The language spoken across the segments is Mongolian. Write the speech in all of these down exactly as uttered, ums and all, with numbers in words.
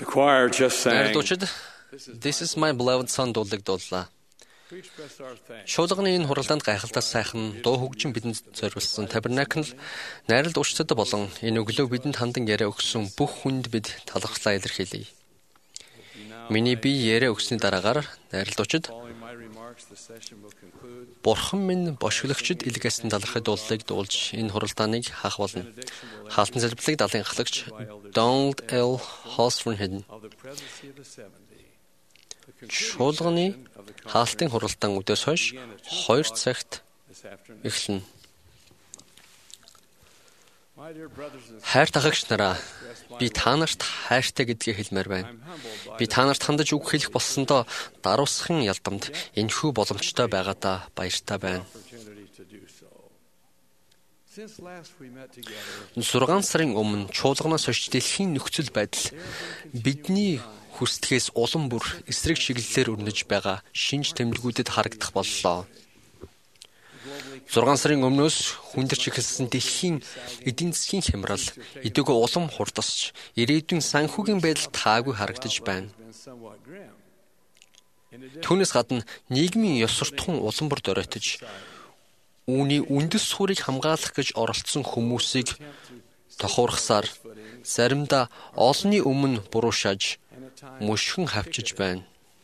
choir just sang. Найрлуучид This is my beloved son дуулыг дууллаа. Шуулганы энэ хуралдаанд гайхалтай сайхан дуу хөгжин бидэнд зориулсан Tabernacle найрал дуучдад болон энэ өглөө бидэнд хандан яриа өгсөн бүх хүнд бид талархлаа илэрхийлье. Миний би яриа өгсөний дараагаар найрал дуучид Бурхан минь бошиглагчд илгээсэн талархай дуулыг дуулж энэ хуралдааныг хаах болно. Хаалтан залбирлыг далайн ахлагч Donald L. Hosford хэн Шуулганы хаалтын хуралдаан үдээс хойш хоёр цагт эхэлнэ. Хайр тахагч нараа, би та нарт хайртай гэдгийг хэлмээр байна. Би та нарт хандаж үг хэлэх болсондоо даруусахын ялдамд энэхүү боломжтой байгаадаа баяртай байна. Зургаан сарын өмнө чуулганаас хойш дэлхийн нөхцөл байдал бидний хүсдгээс улам бүр эсрэг чиглэлээр өрнөж байгаа шинж тэмдгүүдэд харагдах боллоо. зургаан сарын өмнөөс хүндэрч эхэлсэн дэлхийн эдийн засгийн хямрал эдгөө улам хурдасч ирээдүйн санхүүгийн байдал таагүй харагдаж байна. Түүнээс гадна нийгмийн ёс суртахуун улам бүр доройтож үүний үндэс суурийг хамгаалах гэж оролцсон хүмүүсийг тохуурхсаар заримдаа олонний өмнө буруушааж мөшгөн хавчиж байна.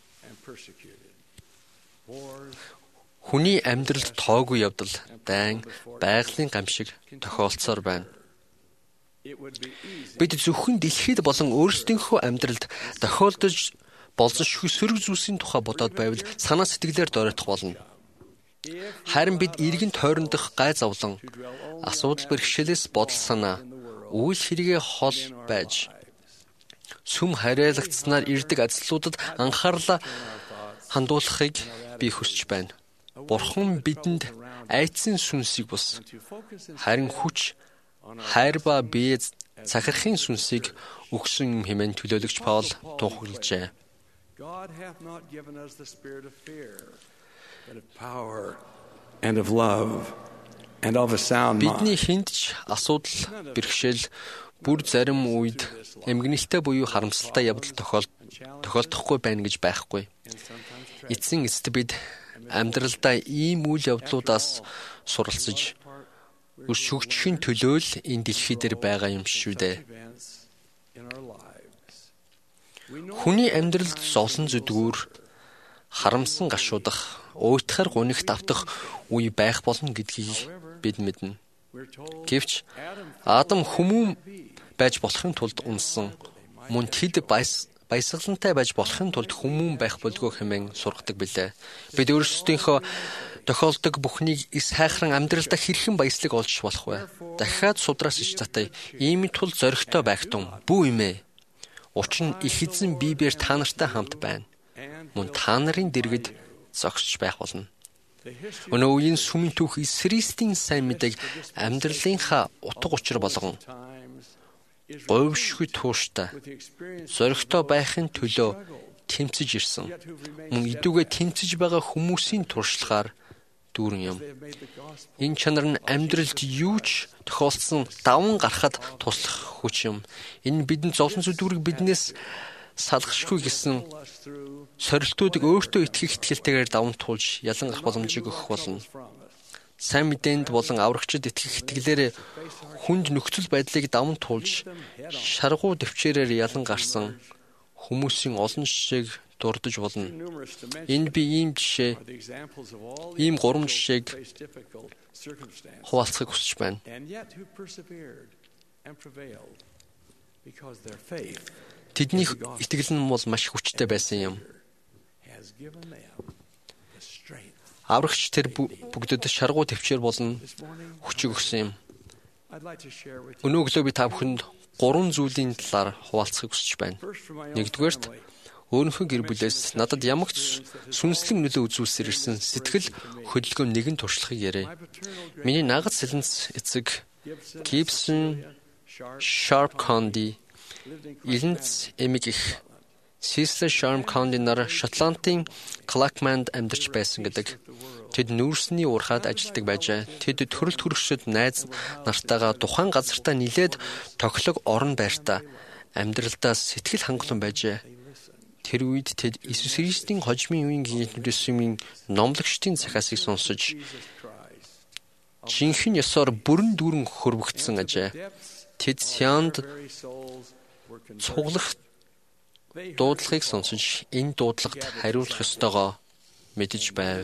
Хүний амьдралд тоогүй явдал дайн байгалийн гамшиг тохиолдсоор байна. Бид зөвхөн дэлхийд болон өөрсдийнхөө амьдралд тохиолдож болзошгүй сөрөг зүйлсийн тухай бодоод байвал санаа сэтгэлээр доройтох болно. Харин бид иргэн тойрондох гай зовлон, асуудал бэрхшээлээс бодол санаа, үйл хэрэгээ хол байж сүм хариалагдсанаар ирдэг ажлуудад анхаарлаа хандуулахыг би хүсэж байна. Бурхан бидэнд айдсын сүнсийг бус, харин хүч, хайр ба бие захирахын сүнсийг өгсөн юм хэмээн төлөөлөгч Паул тунхаглажээ. God hath not given us the spirit of fear, but of power and of love and of a sound mind. Бидний хиндж асуудал, бэрхшээл бүр зарим үед эмгэнэлтэй буюу харамсалтай явдал тохиолдохгүй байна гэж байхгүй. Эцсийн эцэд бид амьдралдаа ийм үйл явдлуудаас суралцж өршөгчхийн төлөөл энэ дэлхий дээр байгаа юм шүү дээ. Хүний амьдралд зовлон зүдгүүр, харамсан гашуудах, уйтахар гунигт автах үе байх болно гэдгийг бид мэднэ. Гэвч Адам хүмүүн байж болохын тулд унсан, мөн тэд баясгалантай байж болохын тулд хүмүүн байх болгүй хэмээн сургадаг билээ. Бид өөрсдийнхөө тохиолдог бүхнийг эс хайхран амьдралдаа хэрхэн баяслаг олж болох вэ? Дахиад судраас ич татая. Ийм тул зоригтой байх тун бүү юм ээ. Учир нь их эзэн Библиэр та нартай хамт байна. Мөн та нарын дэргэд зогсож байх болно. Өнөө үеийн сүмийн түүх Христийн сайн мэдээг амьдралынхаа утга учир болгон говьшгүй тууштай зоригтой байхын төлөө тэмцэж ирсэн. Мөн идүүгээ тэмцэж байгаа хүмүүсийн туршлагаар дүүрэн юм. Энэ чанар нь амьдралд юу ч тохиолдсон даван гарахад туслах хүч юм. Энэ бидэнд зовлон зүдгүүрийг биднээс салгахгүй гэсэн сорилтуудыг өөртөө итгэх итгэлтэйгээр даван туулж ялан гарах боломжийг өгөх болно. Сайн мэдээнд болон аврагчид итгэх итгэлээр хүнд нөхцөл байдлыг даван туулж шаргуу дэвчээрээр ялан гарсан хүмүүсийн олон жишээг дурдж болно. Энд би ийм жишээ, ийм гурван жишээг хуваалцахыг хүсэж байна. Тэдний итгэл нь бол маш хүчтэй байсан юм. Аврагч тэр бүгдэд шаргуу төвчээр болон хүчийг өгсөн юм. Өнөөглөө би та бүхэнд гурван зүйлийн талаар хуваалцахыг хүсэж байна. Нэгдүгээрт өөрийнхөө гэр бүлээс надад ямагч сүнслэг нөлөө үзүүлсээр ирсэн сэтгэл хөдөлгөөн нэгэн туршлагыг яриа. Миний нагц сэлэнц эцэг Gibson Sharp County Илэнц эмэг их Cecil Sharp County нар Шотландын Clackmand амьдарч байсан гэдэг. Тэд нүүрсний уурхаад ажилладаг байжээ. Тэд төрөлт хөрөгчд найз нартайгаа тухайн газартаа нилээд тоглог орон байртаа амьдралдаа сэтгэл хангалуун байжээ. Тэр үед тэд Иесус Христийн хожмын үеийн гинэтнүрсмийн номлогчдын захиасыг сонсож жинхэнэ ёсоор бүрэн дүүрэн хөрвөгдсөн ажээ. Тэд Сианд цуглах дуудлагыг сонсож энэ дуудлагад хариулах ёстойгоо мэдэж байв.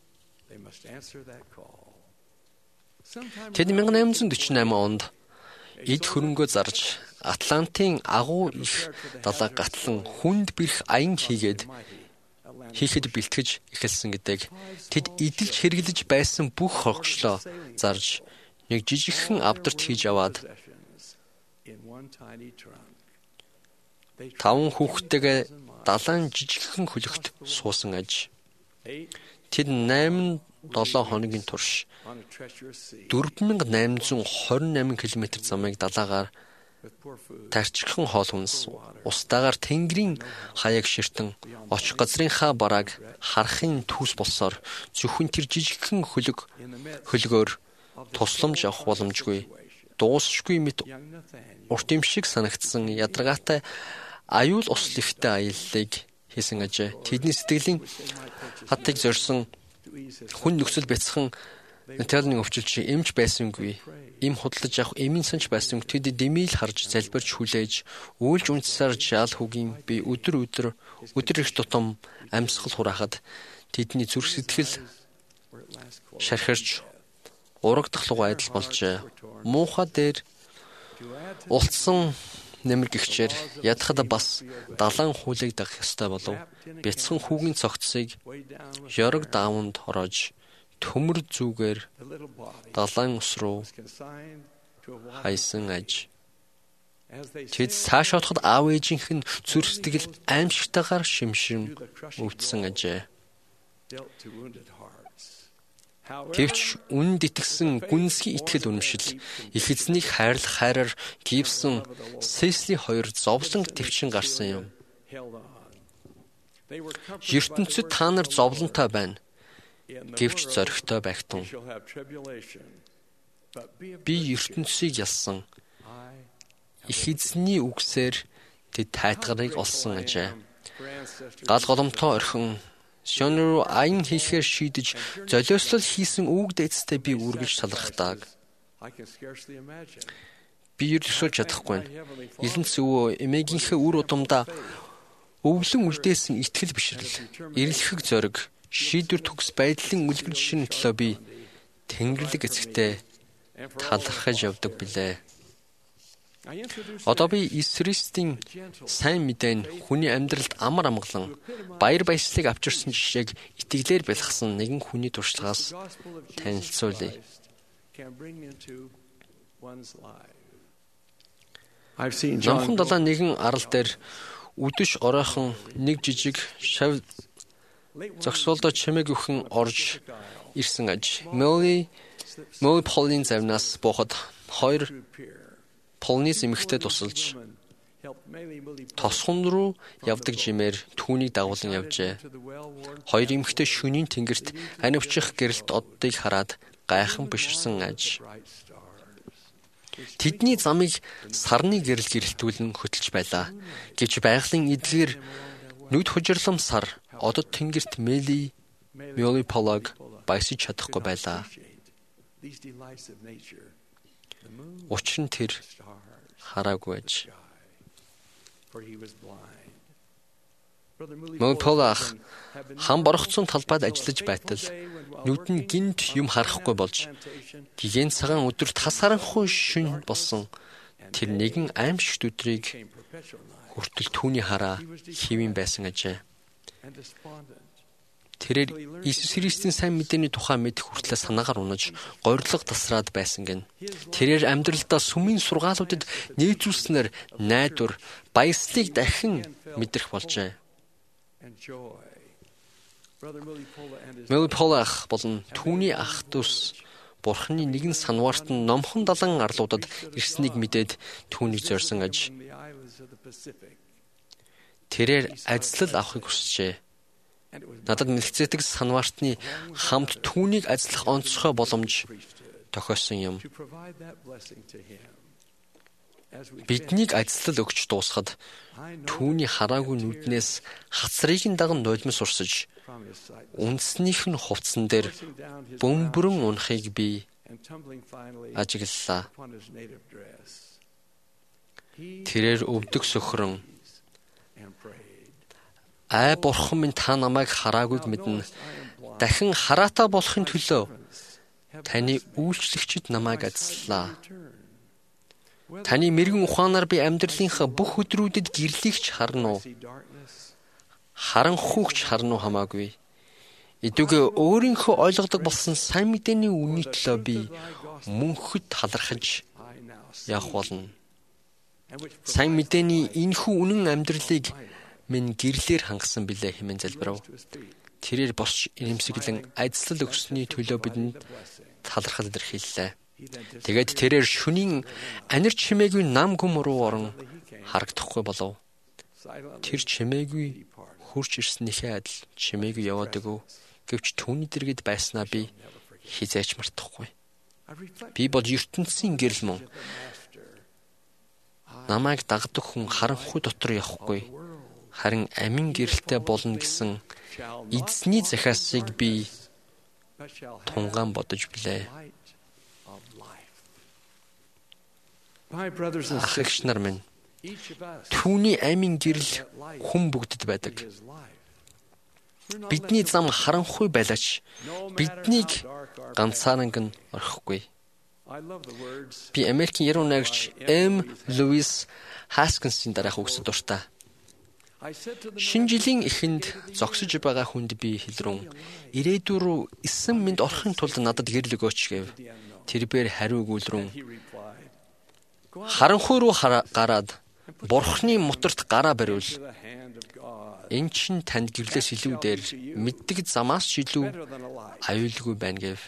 Тэд мянга найман дөрвөн восемь онд эд хөрөнгөө зарж Атлантын агуу их далайг гатлан хүнд бэрх аян хийгээд хийхэд бэлтгэж эхэлсэн гэдэг. Тэд эдэлж хэрглэж байсан бүх хогшлоо зарж нэг жижигхэн авдарт хийж аваад таван хүүхдтэйгээ далайн жижигхэн хөлөгт суусан аж. Тэд найман долоо хоногийн турш дөрвөн мянга найман зуун хорин найман километр замыг далаагаар тарчхан хоол хүнс устдаагаар тэнгэрийн хаяг ширтэн очих газрынхаа барааг харахын түүс болсоор зөвхөн тэр жижигхэн хөлөг хөлгөөр тусламж авах боломжгүй дуусшгүй мэт урт юм шиг санагдсан ядаргаатай аюул услихтай аяллыг хийсэн ажээ. Тэдний сэтгэлийн хатыг зорьсон хүн нөхцөл бяцхан Наталны өвчлөлч эмч байсангүй. Им худалдаж авах эмийн санч байсан. Тэд дэмийл харж залбирч хүлээж үйлж унтсаар жаал хүүгийн би өдөр өдөр өдөр их тутам амьсгал хураахад тэдний зүрх сэтгэл шархирч урагдах луг айдал болжээ. Муухай дээр улцсан нэмэр гихчээр ядахад бас далайн хуулийг дагах ёстой болов. Бяцхан хүүгийн цогцсыг ёрог дааванд хороож төмөр зүгээр далайн ус руу хайсан аж. Тэд цааш одоход аав ээжийнх нь зүрх сэтгэл аимшигтайгаар шимшим өвдсөн ажээ. Тэвч үнэнд итгэсэн гүнзгий итгэл үнэмшил их эзнийг хайрлах хайраар гівсэн Сесли хоёр зовлон төвчин гарсан юм. ертөнцид та нар зовлонтой байна. Гэвч зоригтой байгтун. Би ертөнцийг ялсан. Их эзний үгсээр тэд тайтгарыг олсон ажээ. Гал голомтоо орхин Сион руу аян хийхээр шийдэж золиослол хийсэн үг дэцтэй би үргэлж талархдаг. Би ердөөсөө чадахгүй. Илэнц өвөө эмээгийнхээ үр удамдаа өвлөн үлдээсэн итгэл бишрэл, эрэлхэг зориг, шийдвэр төгс байдлын үлгэр жишрийн төлөө би тэнгэрлэг эцэгтэй талархаж явдаг билээ. Одоо би Иесус Христийн сайн мэдээн хүний амьдралд амар амгалан баяр баясгалыг авчирсан жишээг итгэлээр бэлгсэн нэгэн хүний туршлагаас танилцуулъя. Номхон далайн нэгэн арал дээр үдэш оройхон нэг жижиг шав зогсоолдоо чимээг өхөн орж ирсэн аж. Молли Молли Полин завнаас буухад хоёр Полнис эмэгтэй тусалж тосхон руу явдаг жимээр түүнийг дагуулan явжээ. Хоёр эмэгтэй шөнийн тэнгэрт анивчих гэрэлт оддыг хараад гайхан биширсэн аж. Тэдний замыг сарны гэрэл гэрэлтүүлэн хөтлж байлаа. Гэвч байгалийн эдлэр нүд хужирлам сар одод тэнгэрт Мели Молли Полог баясаж чадахгүй байлаа. Учир нь тэр хараагүй аж. Молли Полог хам борогцсон талбайд ажиллаж байтал нүд нь гинт юм харахгүй болж гигэн цагаан өдөр тас харанхуй шөнө болсон. Тэр нэгэн аимшигт өдрийг хүртэл түүний хараа хэвэн байсан ажээ. Тэрээр Иесус Христийн сайн мэдээний тухай мэдэх хүртлээр санаагаар унаж, гойрлого тасраад байсан гэн. Тэрээр амьдралдаа сүмийн сургаалуудад нээжүүлснээр найдвар, баяслыг дахин мэдрэх болжээ. Молли Полог болон түүний ах дүүс Бурхны нэгэн санваарт нь номхон далайн арлуудад ирснийг мэдээд түүнийг зорьсон аж. Тэрээр ажил авахыг хүсжээ. Надад Мелхизедек санваартны хамт түүнийг ажиллах онцгой боломж тохиосон юм. биднийг ажил өгч дуусахад түүний хараагүй нүднээс хацрыг нь даган нулимс урсаж үндснийх нь хувцсан дээр бөмбөрөн унахыг би ажиглалаа. Тэрээр өвдөг сөхрөн ай бурхан минь та намайг хараагүйг мэднэ. Дахин хараатай болохын төлөө таны үйлчлэгчид намайг ажиллаа. Таны мэрэгэн ухаанаар би амьдралынхаа бүх өдрүүдэд гэрлийгч харна уу? Харанхуйгч харна уу хамаагүй. Идүүгээ өөрийнхөө ойлгодог болсон сайн мэдээний үнийн төлөө би мөнхөд талархаж явах болно. Сайн мэдээний энэхүү үнэн амьдралыг минь гэрлээр хангасан билээ хэмээн залбирав. Тэрээр босч ирэмсэглэн ажил өгсөний төлөө бидэнд талархал илэрхийллээ. Тэгээд тэрээр шөнийн анир чимээгүй нам гүм руу орон харагдахгүй болов. Тэр чимээгүй хурж ирснийхээ адил чимээгүй яваад өгөө. Гэвч түүний дэргэд байснаа би хизээч мартахгүй. Би бол ертөнцийн гэрэл мөн. Намайг дагдаг хүн харанхуй дотор явахгүй. Харин амин гэрэлтэй болно гэсэн эзний захиасыг би тунгаан бодож билээ. Ахигч нар минь, түүний амин гэрэл хүн бүгдэд байдаг. Бидний зам харанхуй байлаач биднийг ганцааранг нь орхихгүй. Би Америкийн яруу найрагч Эм. Луис Хаскинсийн дараах үгсэд дуртай. Шинэ жилийн эхэнд зогсож байгаа хүнд би хэлрүүн ирээдүй рүү эсэн мэд орохын тулд надад гэрэл өгөөч гэв. Тэрбээр хариу өгүүлрүүн харанхуй руу гараад бурхны моторт гараа бариул. Энэ чинь танд гэрлээс илүү дээр мэддэг замаас ч илүү аюулгүй байна гэв.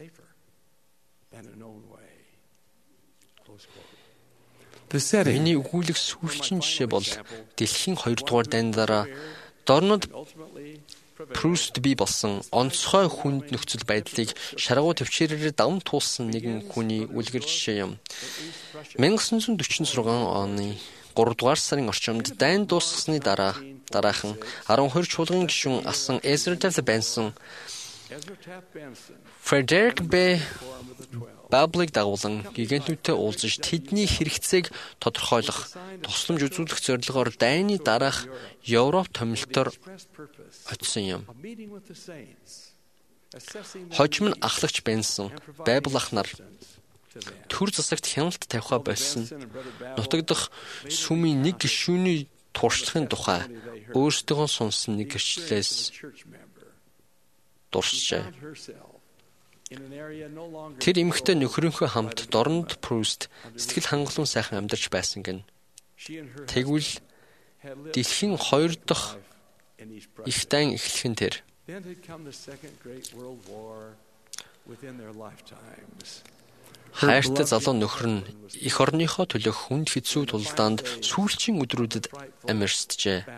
Миний өгүүлэх сүүлчийн жишээ бол дэлхийн хоёрдугаар дайны дараа Дорнод Пруст бий болсон онцгой хүнд нөхцөл байдлыг шаргуу төвчээрээр даван туулсан нэгэн хүний үлгэр жишээ юм. 천구 사십육 оны гуравдугаар сарын орчимд дайн дуусгасны дараа дараахан арван хоёр чуулган гишүүн асан Эзра Тафт Бенсон Фредерик Б. Баблыг дагуулan гигантнүүтэй уулзаж тэдний хэрэгцээг тодорхойлох, тусламж үзүүлэх зорилгоор дайны дараах Европ томилтоор очсон юм. Хожим нь ахлагч Бенсон, Байбл ах нар төр засагт хяналт тавиха болсон. Нутагдах сүмийн нэг гишүүний туршлагын тухай өөрсдөө сонсон нэг гэрчлэлээс дурсжээ. Тэр эмэгтэй нөхрийнхөө хамт Дорнод Пруст сэтгэл хангалуун сайхан амьдарч байсан гэн. Тэгвэл дэлхийн хоёр дахь их дайн эхлэх нь тэр. Хайртай залуу нөхөр нь эх орныхоо төлөөх хүнд хэцүү тулдаанд сүүлчийн өдрүүдэд амьарсджээ.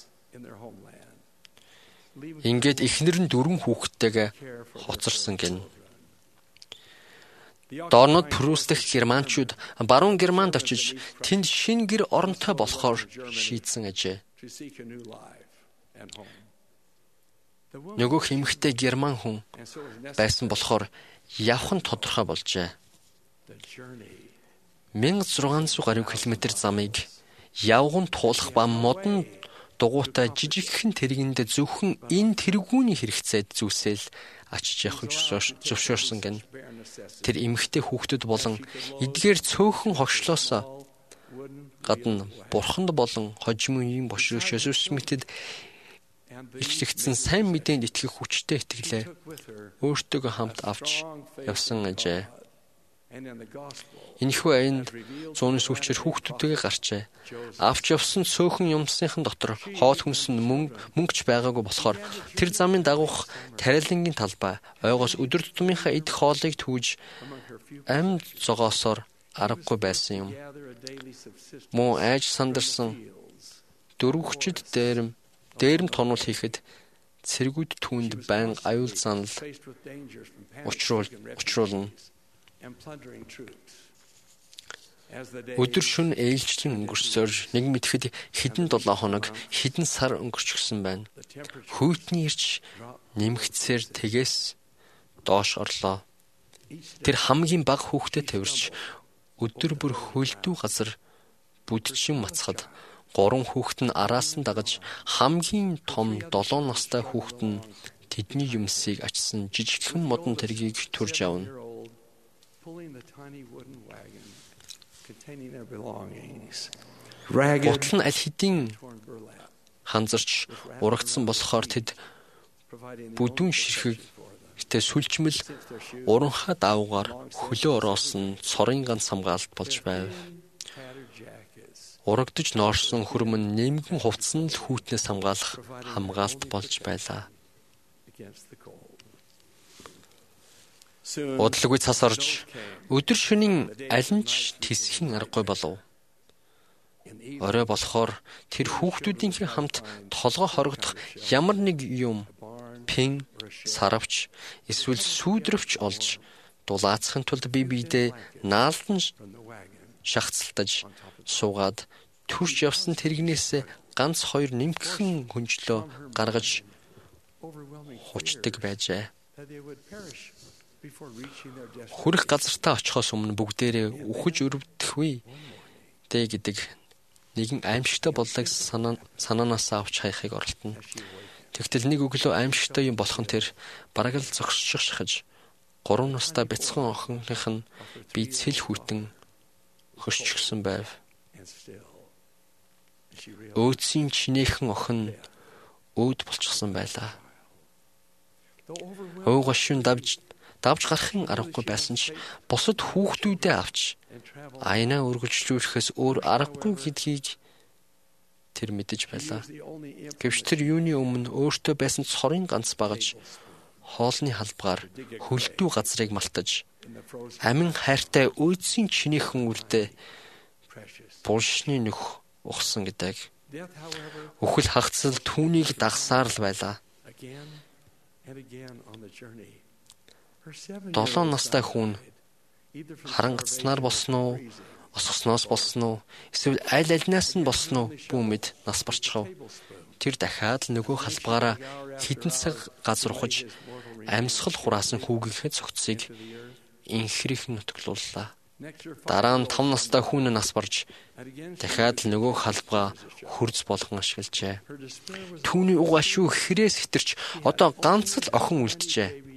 Ингээд эхнэр нь дөрвөн хүүхэдтэйгээ хоцорсон гэн. Дорнод Пруст дэх германчууд баруун Германд очиж тэнд шинэ гэр оронтой болохоор шийдсэн ажээ. Нөгөө эмэгтэй герман хүн байсан болохоор явах нь тодорхой болжээ. мянга зургаан зуун гаруй километр замыг явган туулах ба модон дугуйтай жижигхэн тэргэнд зөвхөн энэ тэргүүний хэрэгцээд зүйлсэл очиж явах зөвшөөрсөн гэн. Тэр эмэгтэй хүүхдүүд болон эдгээр цөөхөн хогшлоос гадна бурханд болон хожимын бошрогч Есүс мэтэд ичлэгдсэн сайн мэдээнд итгэх хүчтэй итгэлээ өөртөөгөө хамт авч явсан ажээ. Энэхүү аянд зууны сүүлчээр хүүхдүүдтэйгээ гарчээ. Авч явсан цөөхөн юмсныхан дотор хоол хүнс нь мөнгө мөнгөч байгаагүй болохоор тэр замын дагуух тарилангийн талбай ойгоос өдөр тутмынхаа идэх хоолыг түүж амьд зогоосоор аргагүй байсан юм. Мөн айж сандарсан дөрвөгчд дээрэм дээрэм тонол хийхэд цэргүүд түүнд байнга аюул занал учруулна. Өдөр шөнө ээлжлэн өнгөрсөөр нэг мэтгэд хэдэн долоо хоног, хэдэн сар өнгөрчихсөн байна. Хүйтний ирж нэмэгдсээр тэгээс доош орлоо. Тэр хамгийн бага хүүхдэд тавирч өдөр бүр хөлдөө газар бүдчин мацхад гурван хүүхэд нь араас нь дагаж хамгийн том долоо настай хүүхэд нь тэдний юмсыг ачсан жижигхэн модон тэргийг төрж явна. Гутал нь аль хэдийн ханзарч урагдсан болохоор тэд бүдүүн ширхэг тэ сүлжмэл уранхай даавгаар хөлөө ороосон цорын ганц хамгаалалт болж байв. Урагдж ноорсон хөрмөн нэмгэн хувцсан л хүүтнээс хамгаалах хамгаалалт болж байлаа. Удалгүй цас орж өдөр шөнийн аль нь ч тисхийн аргагүй болов. Орой болохоор тэр хүүхдүүдийн хамт толгой хорогдох ямар нэг юм пин саравч эсвэл сүүдрөвч олж дулаацахын тулд бие биедээ наалдан шахацлтаж суугаад төрж явсан тэрэгнээс ганц хоёр нэмгхэн хүнжлөө гаргаж хучдаг байжээ. Хүрэх газартаа очихоос өмнө бүгдээрээ үхэж өрөвдөхгүй дээ гэдэг нэгэн аимшигтай бодлыг санаанаас авч хайхыг оролдоно. Тэгтэл нэг өглөө аимшигтай юм болох нь тэр бараг л зогсчих шахаж гурван настай бяцхан охиных нь би цэл хүйтэн хөшчихсөн байв. Өөдсийн чинээхэн охин өөд болчихсон байлаа. Өө гошин давж давж гарахын аргагүй байсан ч бусад хүүхдүүдээ авч айнаа үргэлжлүүлэхээс өөр аргагүй гэдгийг тэр мэдэж байлаа. Гэвч тэр юуны өмнө өөртөө байсан цорын ганц багаж хоолны халбгаар хөлдөө газрыг малтаж амин хайртай өөдсийн чинээхэн үрдээ булшны нөх ухсан гэдэг. Үхэл хагцал түүнийг дагсаар л байлаа. Долоон настай хүн харангацснаар болсон уу, осгосноос болсон уу, эсвэл аль альнаас нь болсон уу бүү мэд нас барчихав. Тэр дахиад л нөгөө халбгаараа хідэн цаг газар ухаж амьсгал хураасан хүүгийнхээ цогцыг инхрийхэн нутглууллаа. Дараа нь том настай хүн нас барж дахиад л нөгөө халбгаа хөрз болгон ашиглажээ. Түүний угаашгүй хэрээс хитэрч одоо ганц л охин үлджээ.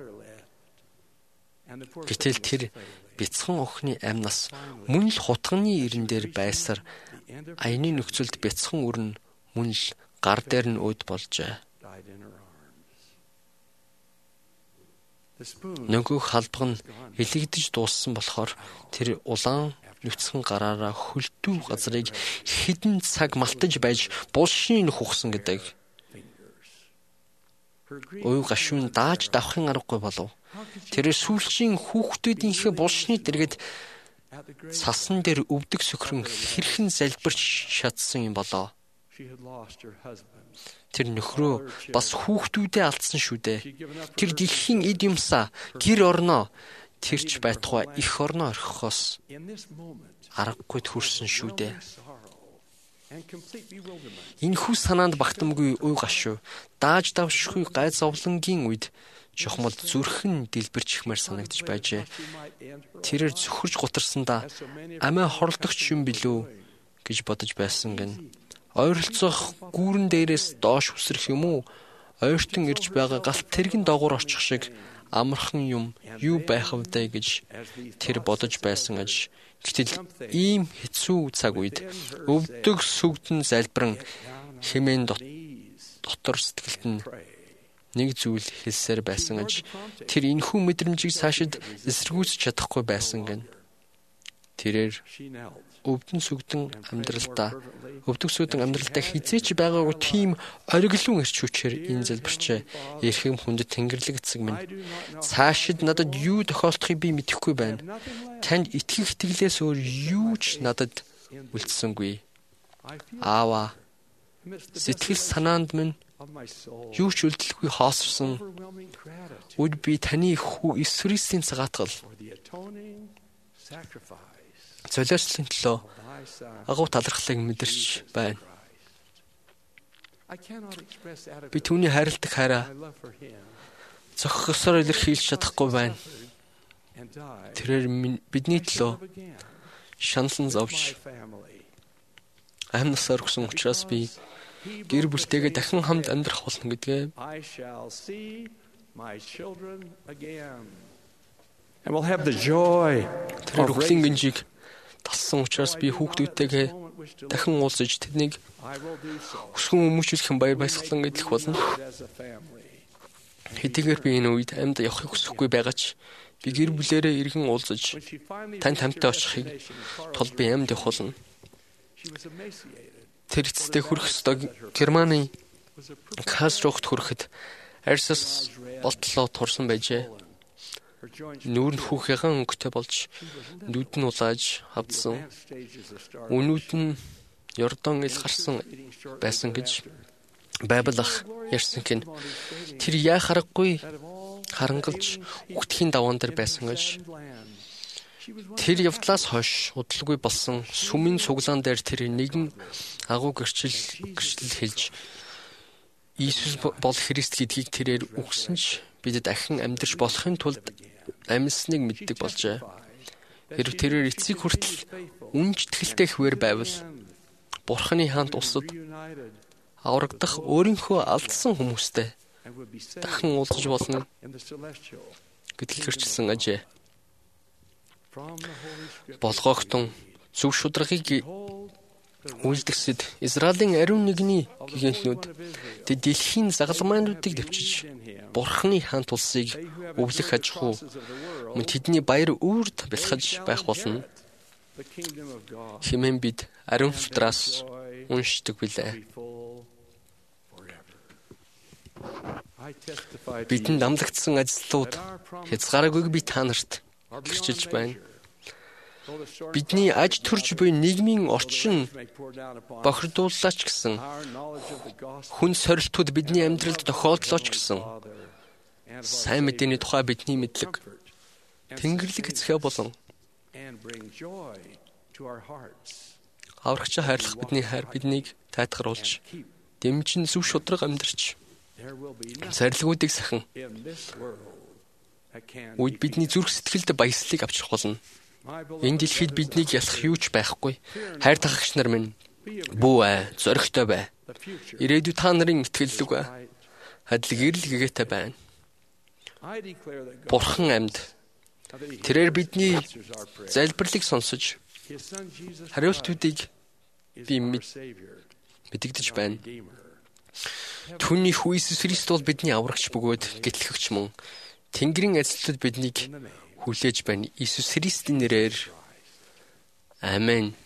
Гэтэл тэр бяцхан охины амьнас мөн л хутганы ирэн дээр байсаар аяны нөхцөлд бяцхан өрн мөн л гар дээр нь өөд болжээ. Нөгөө халбаг нь элэгдэж дууссан болохоор тэр улаан нүцгэн гараараа хөлдөө газрыг хідэн цаг малтаж байж булшны нөх ухсан гэдэг. Ой гашуун дааж давхын аргагүй болов. Тэр сүүлчийн хүүхдүүдийнхээ булшны дэргэд цасан дээр өвдөг сөхрөн хэрхэн залбирч шатсан юм болоо. Тэр нөхрөө бас хүүхдүүдээ алдсан шүү дээ. Тэр дэлхийн эд юмсаа гэр орноо тэрч байтугай их орноо орхихоос аргагүй төрсөн шүү дээ. Энэхүү санаанд багтамгүй уй гашуу дааж давшгүй гай зовлонгийн үед жохмол зүрхэн дэлбэрч ихмээр санагдаж байжээ. Тэрээр зөвхөрж гутарсандаа амиа хорлдогч юм билүү гэж бодож байсан гэн. Ойролцоох гүүрэн дээрээс доош үсрэх юм уу? Ойртон ирж байгаа галт тэрэгэн доогуур очих шиг амархан юм юу байх вэ гэж тэр бодож байсан аж. Гэтэл ийм хэцүү цаг үед өвдөг сүгдэн залбиран хэмээн дотор сэтгэлд нь нэг зүйл хэлсээр байсан аж. Тэр энэхүү мэдрэмжийг цаашид эсэргүүцэж чадахгүй байсан гэн. Тэрээр өвдөн сүгдэн амьдралдаа өвдөг сүгдэн амьдралдаа хизээч байгаагүй тийм ориглон ирч хүчээр энэ залбирчээ. Эрхэм хүндэт Тэнгэрлэг эцэг минь цаашид надад юу тохиолдохыг би мэдэхгүй байна. Танд итгэх итгэлээс өөр юу ч надад үлдсэнгүй. Аава сэтгэл санаанд минь юу ч үлдэлгүй хаосрсон. Үд би таны хүү Иесус Христийн цагаатгал золиослын төлөө агуу талархлыг мэдэрч байна. Би түүний хайрладаг хайраа зохисоор илэрхийлж чадахгүй байна. Тэрээр бидний төлөө шаналн зовж амьнасаар өгсөн учраас би гэр бүлтэйгээ дахин хамт амьдрах болно гэдгээ and will have the joy тэр үхлийн гинжиг талсан учраас би хүүхдүүдтэйгээ дахин уулзаж тэднийг өсгөн өмгөжүүлэх баяр баясгалан эдлэх болно. Хэдийгээр би энэ үед амьд явахыг хүсэхгүй байгаач би гэр бүлээрээ иргэн уулзаж тань тамтай очихыг тул би амьд явах болно. Тэр эцэстээ хүрэх ёстой Германы Карлсрухт хүрэхэд арьсаас болтлоо турсан байжээ. Нүүр нь хүүхийнхэн өнгөтэй болж нүд нь улааж хавдсан. Өнүүд нь Йордан ил гарсан байсан гэж Байбал ах ярьсан гин. Тэр яа харахгүй харангалж үхтхийн даваан дээр байсан гэж. Тэр явдлаас хойш удалгүй болсон сүмийн цуглаан дээр тэр нэгэн агуу гэрчил гэрчлэл хэлж Иесус бол Христ гэдгийг тэрээр үгсэн ч бид дахин амьдарч болохын тулд амьсныг мэддэг болжээ. Хэрв тэрээр эцсийг хүртэл үнжтгэлтэй хвээр байвал Бурханы хаант улсад аврагдах өөрийнхөө алдсан хүмүүстэй дахин уулзаж болно гэдгийг хэрчилсэн ажээ. Болгоогтон зөв шударгыг үйлдгэсэд Израилийн ариун нэгний гигантнүүд тэд дэлхийн загалмайнуудыг дэвчиж Бурханы хаант улсыг өвлөх аж ахуй мөн тэдний баяр үрд бэлхэж байх болно. Хэмээн бид ариун сутраас уншдаг билээ. Бидэнд амлагдсан ажлууд хязгаараагүй би та нарт гэрчилж байна. Бидний аж төрж буй нийгмийн орчин бохирдуулаач гэсэн хүн сорилтууд бидний амьдралд тохиолдлооч гэсэн сайн мэдээний тухай бидний мэдлэг Тэнгэрлэг эцгээ болон аврагчаа хайрлах бидний хайр биднийг тайтгаруулж дэмжин зөв шудраг амьдарч зарилгуудыг сахин үед бидний зүрх сэтгэлд баяслалыг авчрах болно. Энэ дэлхийд биднийг ялах юу ч байхгүй. Хайр тахагч нар минь бүү ээ, зоригтой бай. Ирээдүйд та нарын итгэллэг хадлаг эрэл гэгээтэй байна. Бурхан амьд. Тэрээр бидний залбирлыг сонсож хариултуудыг би мэдэгдэж байна. Түүний хүү Иесус Христ бол бидний аврагч бөгөөд гэтлэгч мөн Тэнгэрийн эзлэлд биднийг хүлээж байна. Иесус Христийн нэрээр. Амен.